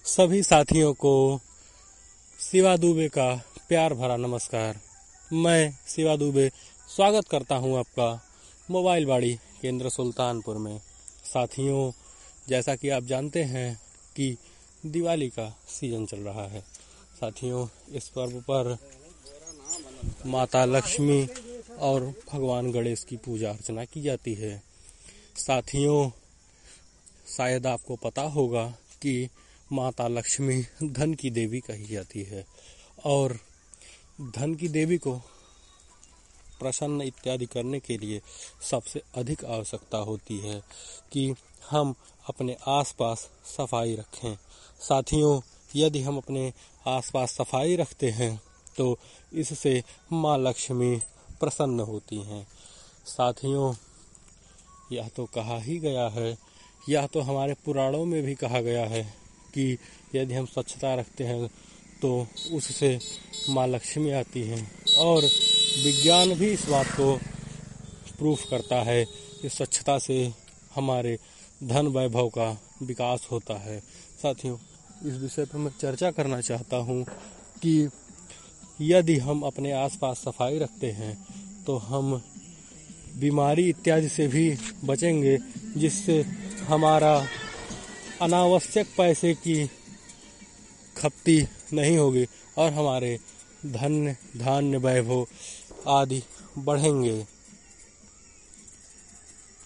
सभी साथियों को शिवा दुबे का प्यार भरा नमस्कार। मैं शिवा दुबे स्वागत करता हूं आपका मोबाइल बाड़ी केंद्र सुल्तानपुर में। साथियों, जैसा कि आप जानते हैं कि दिवाली का सीजन चल रहा है। साथियों, इस पर्व पर माता लक्ष्मी और भगवान गणेश की पूजा अर्चना की जाती है। साथियों, शायद आपको पता होगा कि माता लक्ष्मी धन की देवी कही जाती है और धन की देवी को प्रसन्न इत्यादि करने के लिए सबसे अधिक आवश्यकता होती है कि हम अपने आसपास सफाई रखें। साथियों, यदि हम अपने आसपास सफाई रखते हैं तो इससे माँ लक्ष्मी प्रसन्न होती हैं। साथियों, यह तो कहा ही गया है, यह तो हमारे पुराणों में भी कहा गया है कि यदि हम स्वच्छता रखते हैं तो उससे माँ लक्ष्मी आती हैं और विज्ञान भी इस बात को प्रूफ करता है कि स्वच्छता से हमारे धन वैभव का विकास होता है। साथियों, इस विषय पर मैं चर्चा करना चाहता हूँ कि यदि हम अपने आसपास सफाई रखते हैं तो हम बीमारी इत्यादि से भी बचेंगे, जिससे हमारा अनावश्यक पैसे की खपती नहीं होगी और हमारे धन धान्य वैभव आदि बढ़ेंगे।